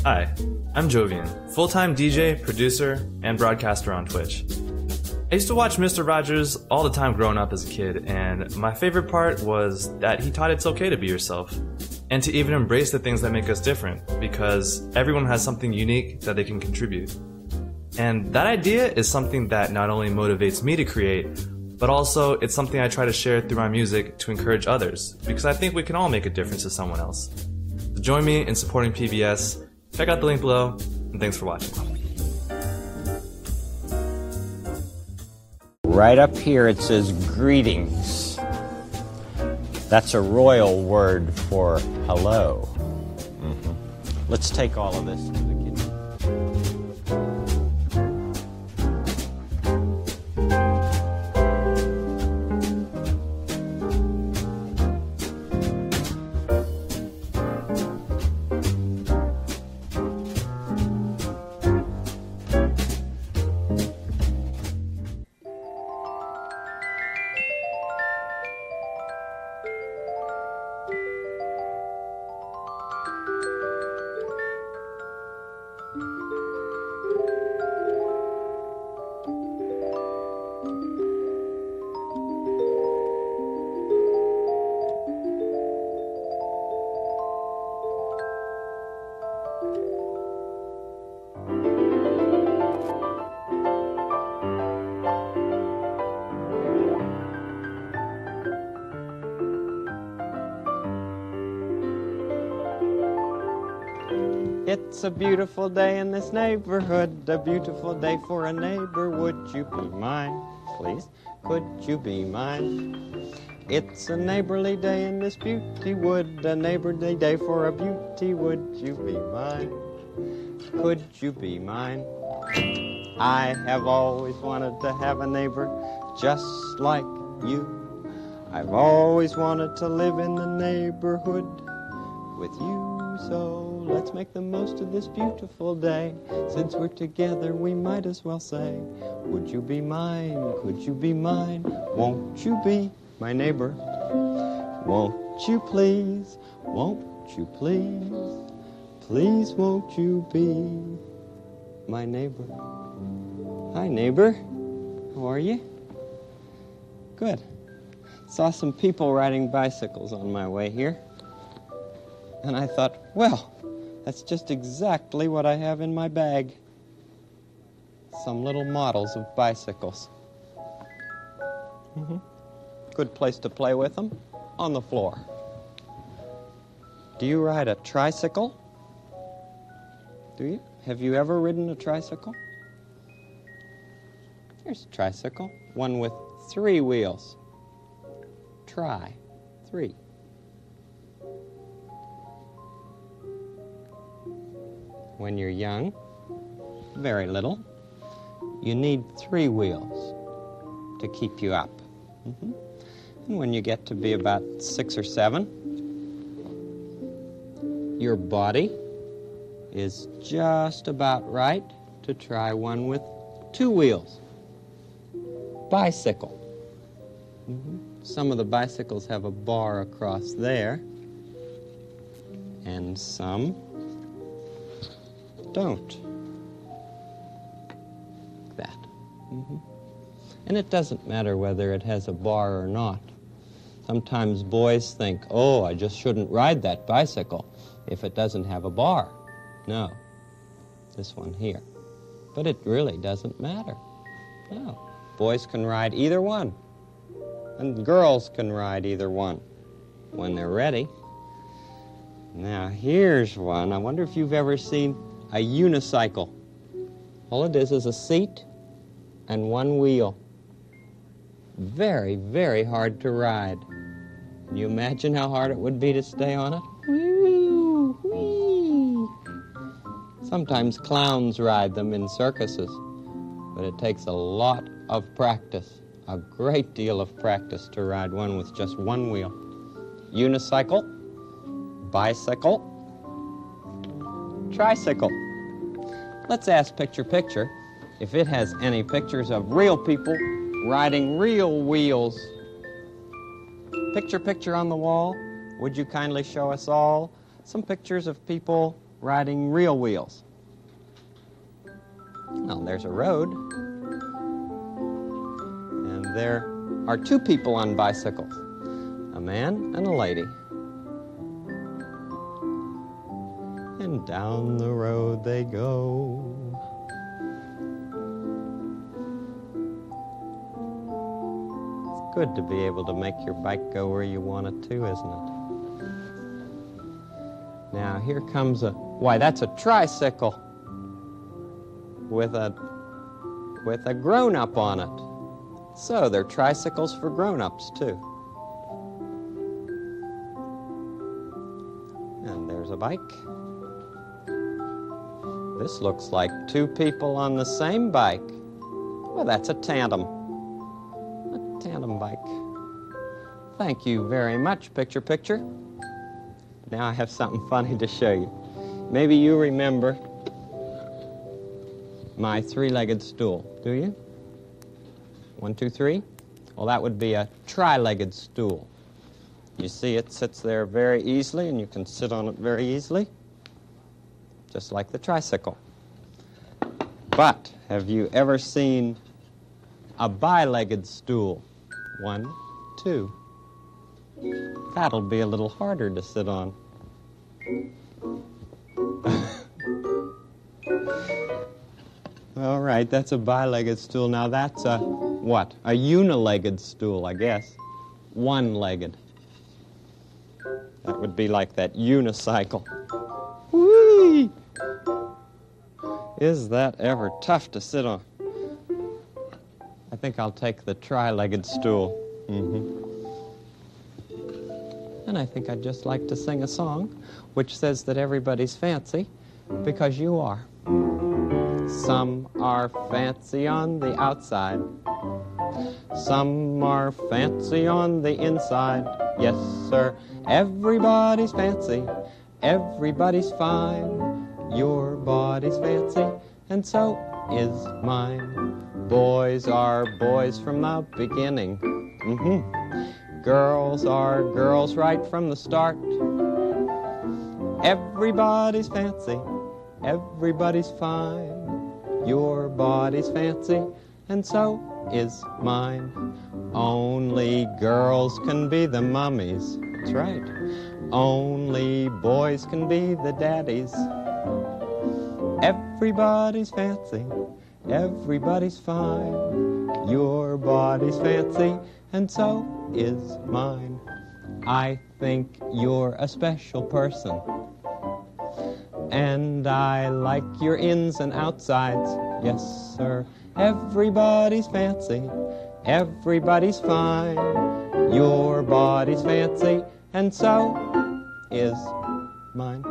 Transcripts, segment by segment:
Hi, I'm Jovian, full-time DJ, producer, and broadcaster on Twitch. I used to watch Mr. Rogers all the time growing up as a kid, and my favorite part was that he taught it's okay to be yourself, and to even embrace the things that make us different, because everyone has something unique that they can contribute. And that idea is something that not only motivates me to create, but also it's something I try to share through my music to encourage others, because I think we can all make a difference to someone else. So join me in supporting PBS. Check out the link below, and thanks for watching. Right up here it says greetings. That's a royal word for hello. Let's take all of this to the kitchen. It's a beautiful day in this neighborhood, a beautiful day for a neighbor. Would you be mine, please? Could you be mine? It's a neighborly day in this beauty wood, a neighborly day for a beauty. Would you be mine? Could you be mine? I have always wanted to have a neighbor just like you. I've always wanted to live in the neighborhood with you, so let's make the most of this beautiful day. Since we're together, we might as well say, would you be mine? Could you be mine? Won't you be my neighbor? Won't you please? Won't you please? Please won't you be my neighbor? Hi, neighbor. How are you? Good. Saw some people riding bicycles on my way here. And I thought, well, that's just exactly what I have in my bag. Some little models of bicycles. Good place to play with them, on the floor. Do you ride a tricycle? Do you? Have you ever ridden a tricycle? Here's a tricycle, one with 3 wheels. Try 3. When you're young, very little, you need 3 wheels to keep you up. And when you get to be about 6 or 7, your body is just about right to try one with 2 wheels. Bicycle. Some of the bicycles have a bar across there, and some don't. Like that. And it doesn't matter whether it has a bar or not. Sometimes boys think, oh, I just shouldn't ride that bicycle if it doesn't have a bar. No, this one here. But it really doesn't matter. No, boys can ride either one. And girls can ride either one when they're ready. Now, here's one. I wonder if you've ever seen a unicycle. All it is a seat and 1 wheel. Very, very hard to ride. Can you imagine how hard it would be to stay on it? Woo, whee. Sometimes clowns ride them in circuses, but it takes a lot of practice, a great deal of practice to ride one with just 1 wheel. Unicycle, bicycle, tricycle. Let's ask Picture Picture if it has any pictures of real people riding real wheels. Picture Picture on the wall, would you kindly show us all some pictures of people riding real wheels? Well, there's a road. And there are two people on bicycles, a man and a lady. And down the road they go. It's good to be able to make your bike go where you want it to, isn't it? Now here comes why, that's a tricycle with a grown-up on it. So they're tricycles for grown-ups too. And there's a bike. This looks like two people on the same bike. Well, that's a tandem. A tandem bike. Thank you very much, Picture Picture. Now I have something funny to show you. Maybe you remember my three-legged stool, do you? 1, 2, 3. Well, that would be a tri-legged stool. You see it sits there very easily, and you can sit on it very easily, just like the tricycle. But have you ever seen a bi-legged stool? 1, 2. That'll be a little harder to sit on. All right, that's a bi-legged stool. Now that's a, what? A uni-legged stool, I guess. One-legged. That would be like that unicycle. Whee! Is that ever tough to sit on? I think I'll take the tri-legged stool. And I think I'd just like to sing a song which says that everybody's fancy because you are. Some are fancy on the outside. Some are fancy on the inside. Yes, sir, everybody's fancy. Everybody's fine. Your body's fancy, and so is mine. Boys are boys from the beginning. Girls are girls right from the start. Everybody's fancy. Everybody's fine. Your body's fancy, and so is mine. Only girls can be the mummies. That's right. Only boys can be the daddies. Everybody's fancy. Everybody's fine. Your body's fancy, and so is mine. I think you're a special person. And I like your ins and outsides. Yes, sir. Everybody's fancy. Everybody's fine. Your body's fancy, and so is mine.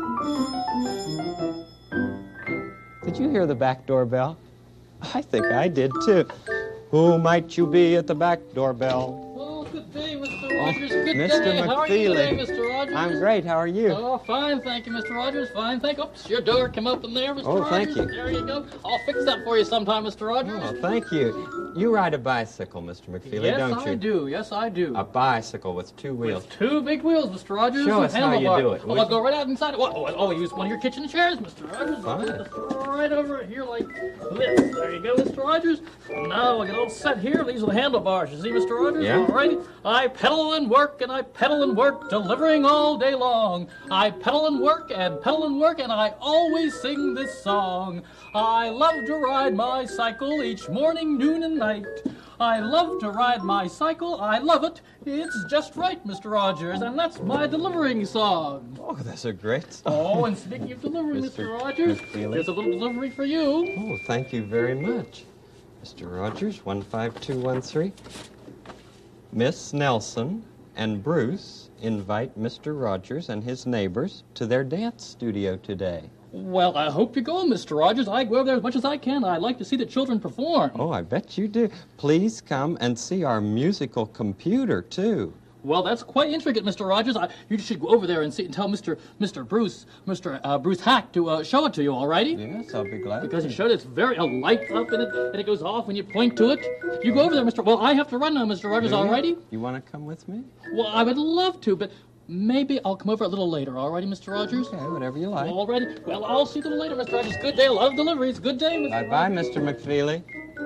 Did you hear the back door bell? I think I did, too. Who might you be at the back door bell? Oh, good day, Mr. Rogers. Good Mr. day. How are you today, Mr. Rogers? I'm great. How are you? Oh, fine, thank you, Mr. Rogers. Fine, thank you. Oops, your door came open there, Mr. Rogers. Oh, thank you. There you go. I'll fix that for you sometime, Mr. Rogers. Oh, thank you. You ride a bicycle, Mr. McFeely, don't you? Yes, I do. Yes, I do. A bicycle with two wheels. With two big wheels, Mr. Rogers. Show with us how you handlebars. do it, Oh, would I'll you? go right out inside. Oh, use one of your kitchen chairs, Mr. Rogers. Fine. Just right over here like this. There you go, Mr. Rogers. Now I get all set here. These are the handlebars. You see, Mr. Rogers? Yeah. All right. I pedal and work, and I pedal and work, delivering all day long. I pedal and work, and I always sing this song. I love to ride my cycle each morning, noon, and night. I love to ride my cycle. I love it. It's just right, Mr. Rogers, and that's my delivering song. Oh, that's a great song. Oh, and speaking of delivery, Mr. Rogers, McFeely. here's a little delivery for you. Oh, thank you very much. Mr. Rogers, 15213. Miss Nelson and Bruce invite Mr. Rogers and his neighbors to their dance studio today. Well, I hope you go, Mr. Rogers. I go over there as much as I can. I like to see the children perform. Oh, I bet you do. Please come and see our musical computer, too. Well, that's quite intricate, Mr. Rogers. You should go over there and see and tell Mr. Bruce Hack to show it to you, all righty? Yes, I'll be glad. Because he showed it's very a light up in it, and it goes off when you point to it. You go over there, Mr. Well, I have to run now, Mr. Rogers, all righty? You want to come with me? Well, I would love to, but Maybe I'll come over a little later, all righty, Mr. Rogers? Okay, whatever you like. All righty. Well, I'll see you a little later, Mr. Rogers. Good day. Love deliveries. Good day, Mr. Bye-bye, Rogers. Mr. McFeely.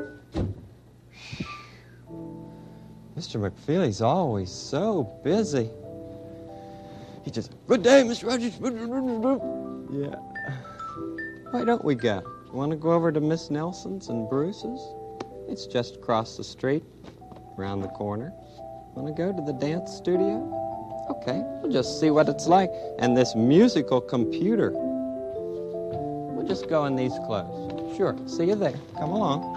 Mr. McFeely's always so busy. He just, good day, Mr. Rogers. Yeah. Why don't we go? Want to go over to Miss Nelson's and Bruce's? It's just across the street, around the corner. Want to go to the dance studio? Okay, we'll just see what it's like. And this musical computer. We'll just go in these clothes. Sure, see you there. Come along.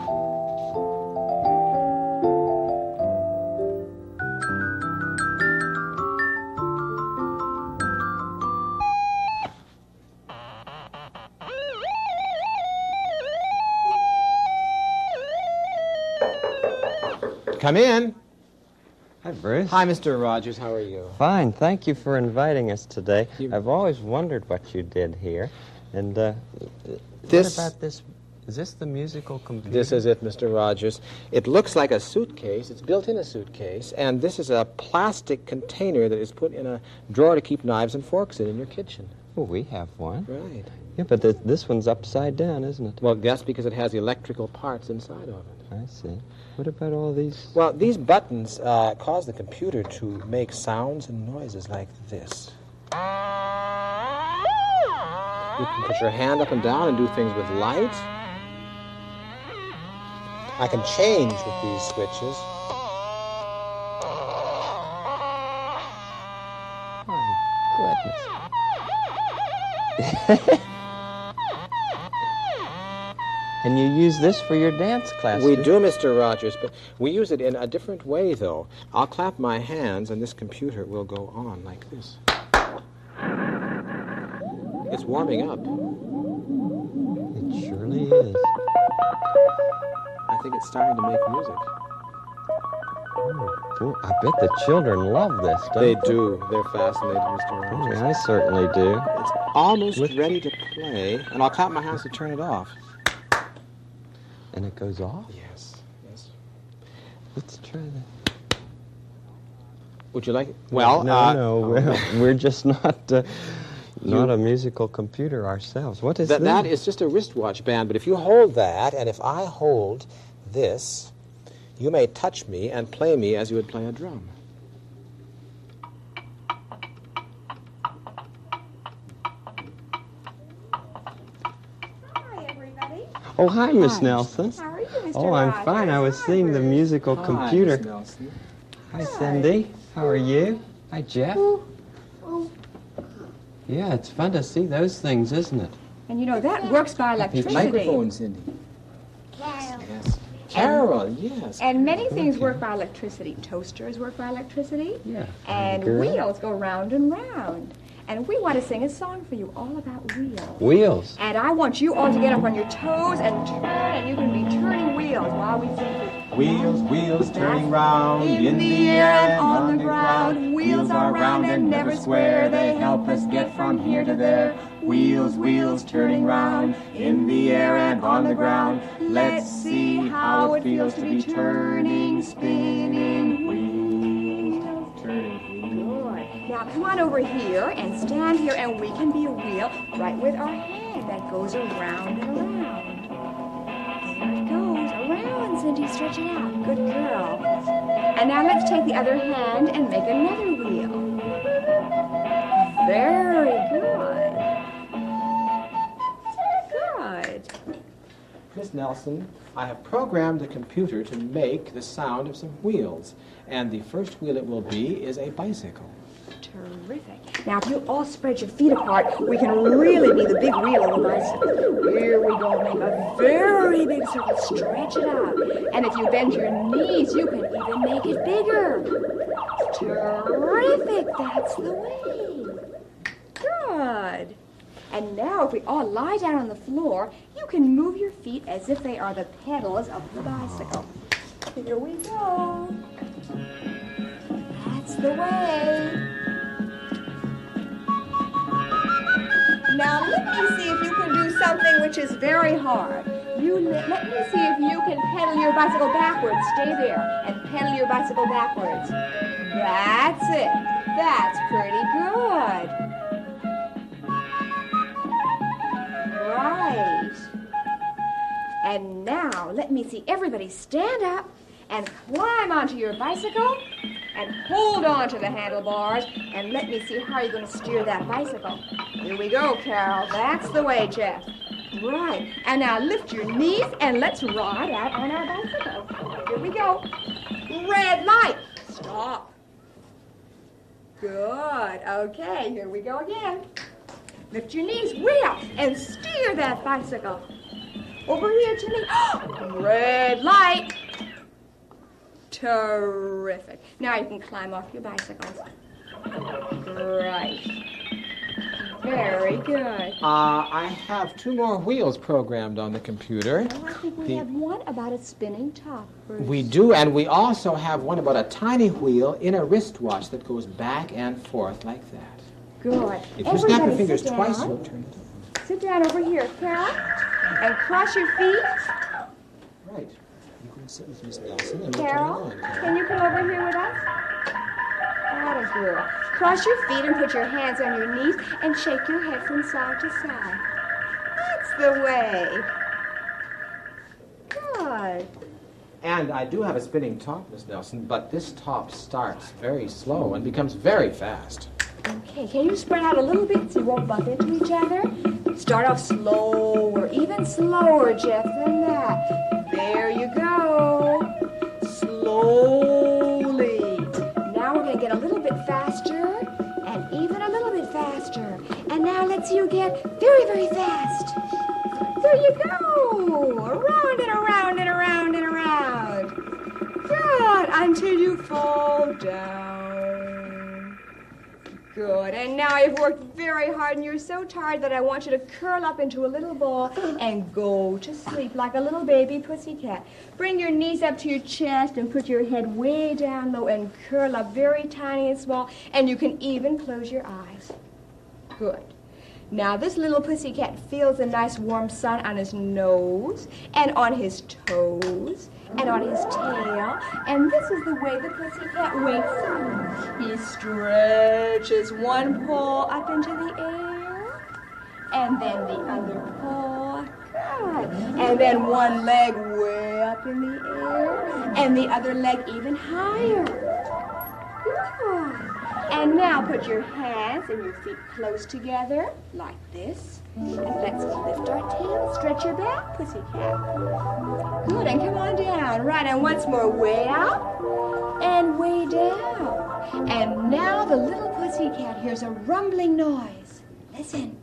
Come in. Hi, Bruce. Hi, Mr. Rogers. How are you? Fine, thank you for inviting us today. You- I've always wondered what you did here. And This- what about this? Is this the musical computer? This is it, Mr. Rogers. It looks like a suitcase. It's built in a suitcase. And this is a plastic container that is put in a drawer to keep knives and forks in your kitchen. Oh, we have one. Right. Yeah, but this one's upside down, isn't it? Well, that's because it has electrical parts inside of it. I see. What about all these? Well, these buttons cause the computer to make sounds and noises like this. You can put your hand up and down and do things with light. I can change with these switches. Goodness. And you use this for your dance class? We do, Mr. Rogers, but we use it in a different way, though. I'll clap my hands, and this computer will go on like this. It's warming up. It surely is. I think it's starting to make music. Oh, I bet the children love this, don't They do. They're fascinated, Mr. Rogers. I certainly do. It's almost ready to play, and I'll clap my hands to turn it off. And it goes off? Yes, yes. Let's try that. Would you like it? Well, we're just not a musical computer ourselves. What is that is just a wristwatch band, but if you hold that, and if I hold this, you may touch me and play me as you would play a drum. Hi, everybody. Oh, hi, Miss Nelson. How are you, Mr. Oh, I'm Rogers? fine. I was Hi, seeing the Bruce. musical computer. Nelson. Hi, Cindy. How are you? Hi, Jeff. Oh. Yeah, it's fun to see those things, isn't it? And you know, that works by electricity. Microphone, Cindy. Yes. Carol, yes. And many things work by electricity. Toasters work by electricity. Yeah. And Girl. wheels go round and round. And we want to sing a song for you all about wheels. Wheels. And I want you all to get up on your toes and turn, and you can be turning wheels while we sing. Wheels, wheels turning round In the air and on the ground, wheels are round and never square. They help us get from here to there. Wheels, wheels turning round in the air and on the ground. Let's see how it feels to be turning, spinning wheels. Turning Good. Now come on over here and stand here, and we can be a wheel right with our head that goes around and around. There it goes, around, Cindy, stretch it out. Good girl. And now let's take the other hand and make another wheel. Very good. Good. Miss Nelson, I have programmed the computer to make the sound of some wheels. And the first wheel it will be is a bicycle. Terrific. Now, if you all spread your feet apart, we can really be the big wheel of the bicycle. Here we go. Make a very big circle. Stretch it out. And if you bend your knees, you can even make it bigger. Terrific. That's the way. Good. And now, if we all lie down on the floor, you can move your feet as if they are the pedals of the bicycle. Here we go. That's the way. Now, let me see if you can do something which is very hard. Let me see if you can pedal your bicycle backwards. Stay there and pedal your bicycle backwards. That's it. That's pretty Very good. Right. And now, let me see everybody stand up and climb onto your bicycle and hold on to the handlebars and let me see how you're going to steer that bicycle. Here we go, Carol. That's the way, Jeff. Right. And now lift your knees and let's ride out on our bicycle. Here we go. Red light. Stop. Good. Okay, here we go again. Lift your knees way up and steer that bicycle. Over here to me. Red light. Terrific. Now you can climb off your bicycles. Right. Very good. I have 2 more wheels programmed on the computer. Oh, I think we have one about a spinning top. Bruce. We do, and we also have one about a tiny wheel in a wristwatch that goes back and forth like that. Good. If you snap your Everybody fingers sit twice, down. you'll turn it over. Sit down over here, Carol, and cross your feet. Right. You can sit with Miss Nelson and we'll Carol, turn it on. can you come over here with us? That is good. Cross your feet and put your hands on your knees and shake your head from side to side. That's the way. Good. And I do have a spinning top, Miss Nelson, but this top starts very slow and becomes very fast. Okay, can you spread out a little bit so you won't bump into each other? Start off slower, even slower, Jeff, than that. There you go. Slowly. Now we're going to get a little bit faster and even a little bit faster. And now let's you get very, very fast. There you go. Around and around and around and around. Good, until you fall down. Good, and now you've worked very hard and you're so tired that I want you to curl up into a little ball and go to sleep like a little baby pussycat. Bring your knees up to your chest and put your head way down low and curl up very tiny and small, and you can even close your eyes. Good. Now this little pussycat feels a nice warm sun on his nose and on his toes and on his tail, and this is the way the pussycat wakes up. He stretches one paw up into the air, and then the other paw, good, and then one leg way up in the air, and the other leg even higher. Good. And now put your hands and your feet close together, like this. And let's lift our tail, stretch your back, pussycat. Good, and come on down. Right, and once more, way up and way down. And now the little pussycat hears a rumbling noise. Listen.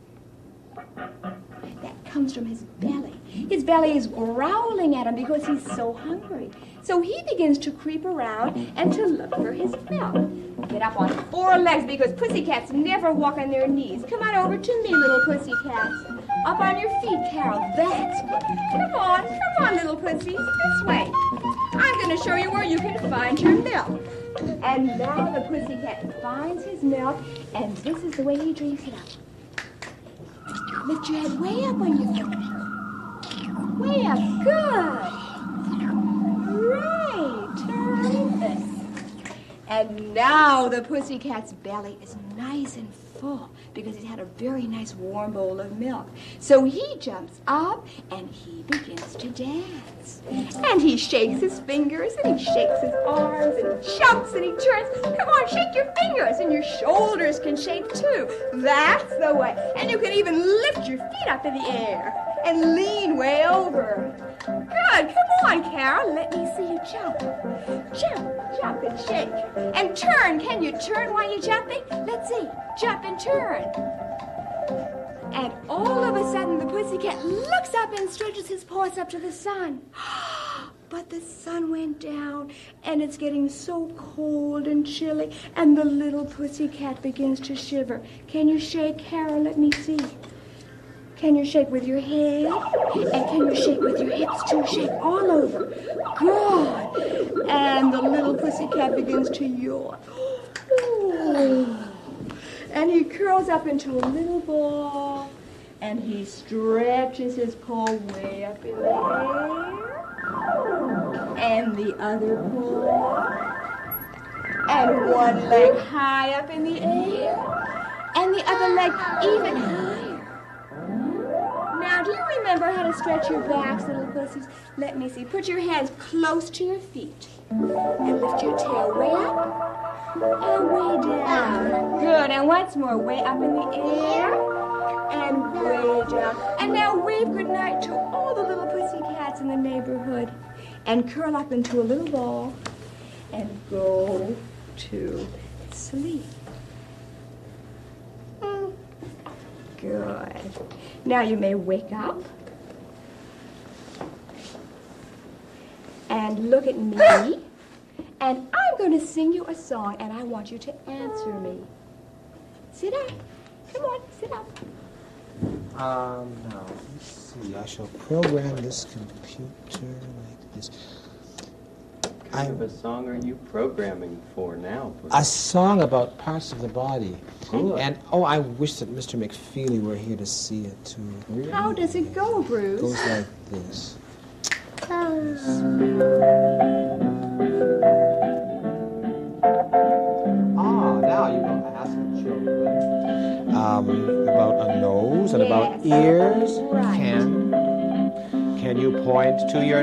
That comes from his belly. His belly is growling at him because he's so hungry. So he begins to creep around and to look for his milk. Get up on 4 legs because pussycats never walk on their knees. Come on over to me, little pussycats. Up on your feet, Carol. That's good. Come on, little pussies. This way. I'm going to show you where you can find your milk. And now the pussycat finds his milk, and this is the way he drinks it up. Lift your head way up on your feet. Way up. Good. Right. Terrific. And now the pussycat's belly is nice and full because it had a very nice warm bowl of milk. So he jumps up and he begins to dance. And he shakes his fingers and he shakes his arms and he jumps and he turns. Come on, shake your fingers and your shoulders can shake too. That's the way. And you can even lift your feet up in the air and lean way over. Good. Come on, Carol. Let me see you jump. Jump, jump and shake. And turn. Can you turn while you're jumping? Let's see. Jump and turn. And all of a sudden, the pussycat looks up and stretches his paws up to the sun. But the sun went down, and it's getting so cold and chilly, and the little pussycat begins to shiver. Can you shake, Carol? Let me see. Can you shake with your head? And can you shake with your hips too? Shake all over. Good. And the little pussycat begins to yawn. And he curls up into a little ball. And he stretches his paw way up in the air. And the other paw. And one leg high up in the air. And the other leg even higher. Now, do you remember how to stretch your backs, little pussies? Let me see. Put your hands close to your feet. And lift your tail way up and way down. Good. And once more, way up in the air and way down. And now wave goodnight to all the little pussy cats in the neighborhood. And curl up into a little ball and go to sleep. Good. Now you may wake up and look at me, and I'm going to sing you a song, and I want you to answer me. Sit up. Come on, sit up. Now, let's see. I shall program this computer like this. What kind of a song are you programming for now, Bruce? A song about parts of the body. Good. And, I wish that Mr. McFeely were here to see it, too. Really? How does it go, Bruce? It goes like this. Now you know, ask the children. About a nose and about ears. Right. Can you point to your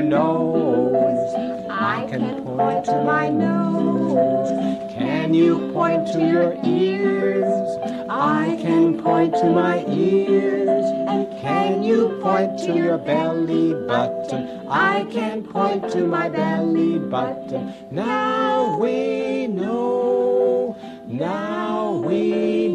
nose? I can point to my nose. Can you point to your ears? I can point to my ears. And Can you point to your belly button? I can point to my belly button. Now we know. Now we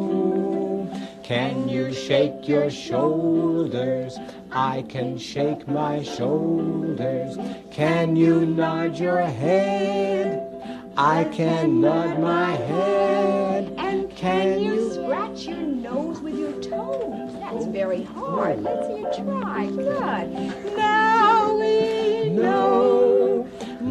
know. Can you shake your shoulders? I can shake my shoulders. Can you nod your head? I can nod my head. And can you scratch your nose with your toes? That's very hard. Let's see you try. Good. Now we know.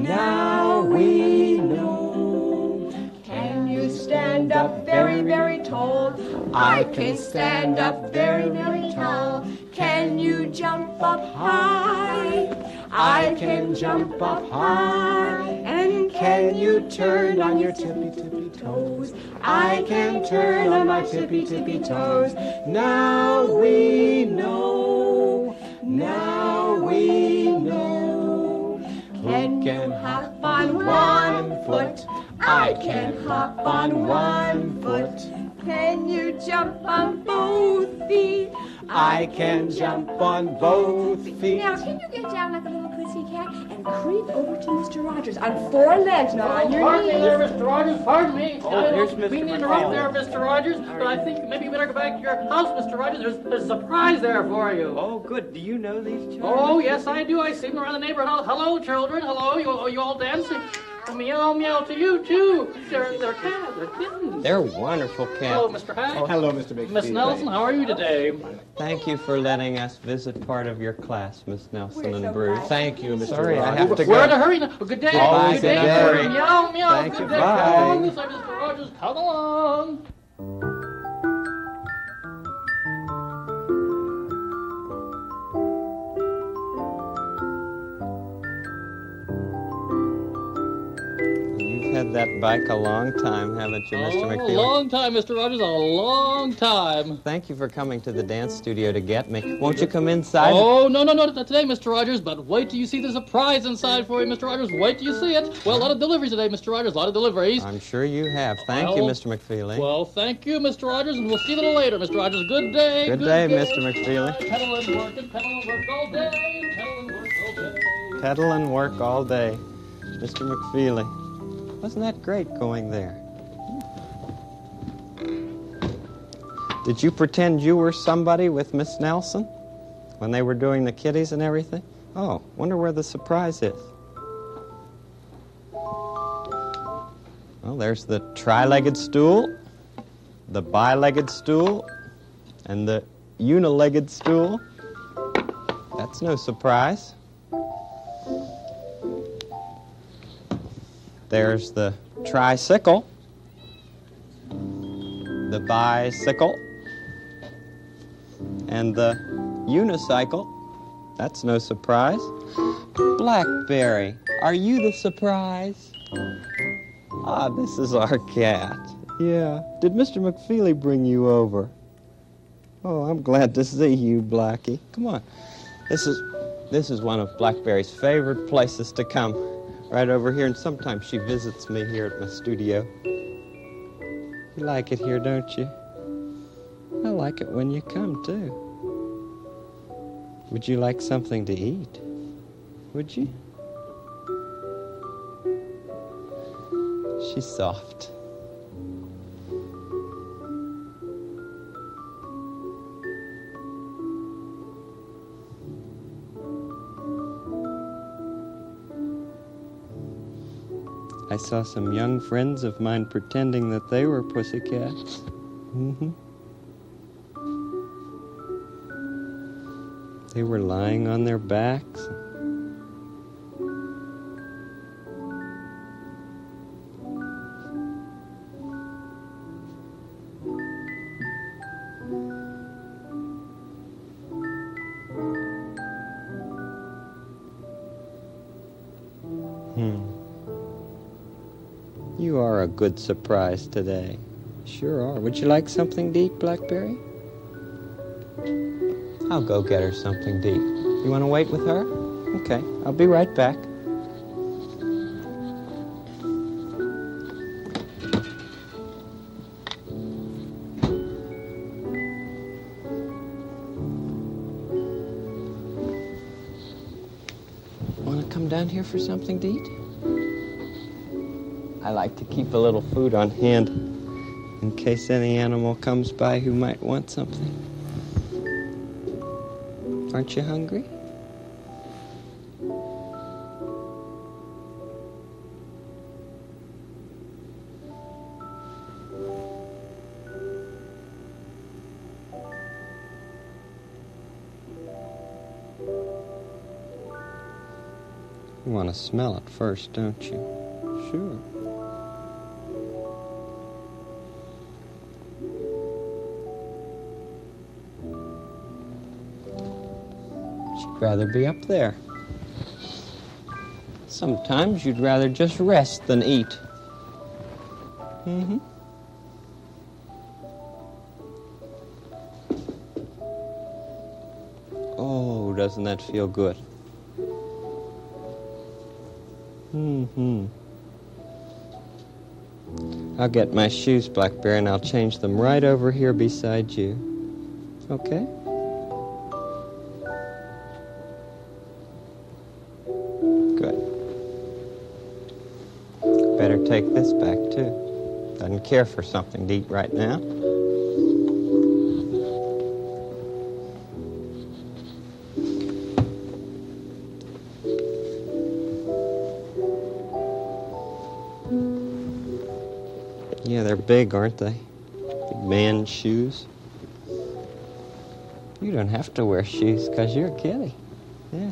Now we know. Can you stand up very, very tall? I can stand up very, very tall. Can you jump up high? I can jump up high. And Can you turn on your tippy tippy toes? I can turn on my tippy tippy toes. Now we know. Now we know. Who can hop on one foot? I can hop on one foot. can you jump on both feet? I can jump on both feet. Now, can you get down like a little pussycat and creep over to Mr. Rogers on four legs, not on your Pardon me knees? there, Mr. Rogers, pardon me. Oh, I don't here's Mr. mean to interrupt McFarlane. there, Mr. Rogers, but I think maybe you better go back to your house, Mr. Rogers. There's a surprise there for you. Oh, good. Do you know these children? Oh, yes, I do. I see them around the neighborhood. Hello, children. Hello. You all dancing? Meow, meow to you, too. They're cats. They're kittens. They're wonderful Hello, cats. Mr. Hack. Hello, Mr. McPhee. Miss Nelson, how are you today? Thank you for letting us visit part of your class, Miss Nelson We're and so Bruce. glad. Thank you, Mr. Sorry, I Rogers. have to We're in go. a hurry now. Good day. Bye, Good day. good day. Meow, meow. Thank Good you. day. Bye. Come along this way, Mr. Rogers. Come along. You've had that bike a long time, haven't you, Mr. A McFeely? long time, Mr. Rogers. A long time. Thank you for coming to the dance studio to get me. Won't you come inside? Oh, no, not today, Mr. Rogers, but wait till you see the surprise inside for you, Mr. Rogers. Wait till you see it. Well, a lot of deliveries today, Mr. Rogers, a lot of deliveries. I'm sure you have. Thank you, Well, Mr. McFeely. Well, thank you, Mr. Rogers, and we'll see you a little later, Mr. Rogers. Good day. Good day, Mr. McFeely. Pedal and work all day. Pedal and work all day. Pedal and work all day. Mr. McFeely. Wasn't that great going there? Did you pretend you were somebody with Miss Nelson when they were doing the kitties and everything? Oh, wonder where the surprise is. Well, there's the tri-legged stool, the bi-legged stool, and the uni-legged stool. That's no surprise. There's the tricycle, the bicycle, and the unicycle. That's no surprise. Blackberry, are you the surprise? Ah, this is our cat. Yeah. Did Mr. McFeely bring you over? Oh, I'm glad to see you, Blackie. Come on. This is one of Blackberry's favorite places to come. Right over here, and sometimes she visits me here at my studio. You like it here, don't you? I like it when you come, too. Would you like something to eat? Would you? She's soft. I saw some young friends of mine pretending that they were pussycats. They were lying on their backs. You are a good surprise today. Sure are. Would you like something to eat, Blackberry? I'll go get her something to eat. You want to wait with her? Okay, I'll be right back. Want to come down here for something to eat? I like to keep a little food on hand in case any animal comes by who might want something. Aren't you hungry? You want to smell it first, don't you? Sure. She'd rather be up there. Sometimes you'd rather just rest than eat. Oh, doesn't that feel good? I'll get my shoes, Blackberry, and I'll change them right over here beside you. Okay? Good. Better take this back, too. Doesn't care for something to eat right now. Yeah, they're big, aren't they? Big man's shoes. You don't have to wear shoes because you're a kitty. Yeah.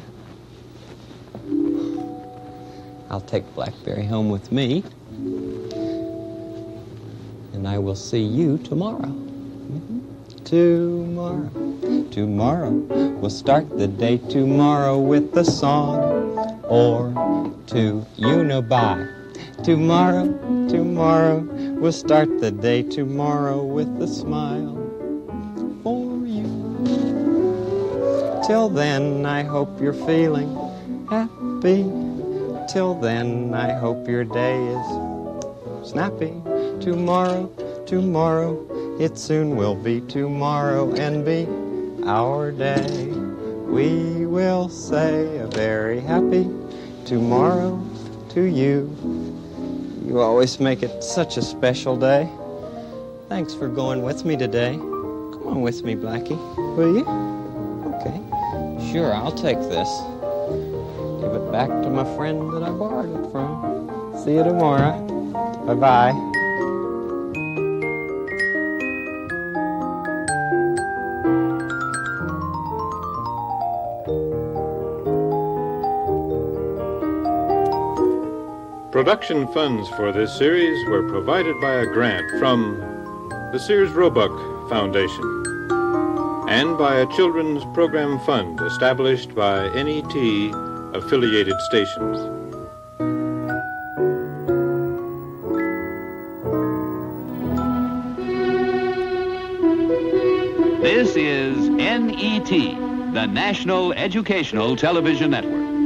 I'll take Blackberry home with me. And I will see you tomorrow. Tomorrow. Tomorrow. We'll start the day tomorrow with a song. Or two, you know, bye. Tomorrow, tomorrow, we'll start the day tomorrow with a smile for you. Till then, I hope you're feeling happy. Till then, I hope your day is snappy. Tomorrow, tomorrow, it soon will be tomorrow and be our day. We will say a very happy tomorrow to you. You always make it such a special day. Thanks for going with me today. Come on with me, Blackie. Will you? Okay. Sure, I'll take this. Give it back to my friend that I borrowed it from. See you tomorrow. Bye-bye. Production funds for this series were provided by a grant from the Sears Roebuck Foundation and by a children's program fund established by NET affiliated stations. This is NET, the National Educational Television Network.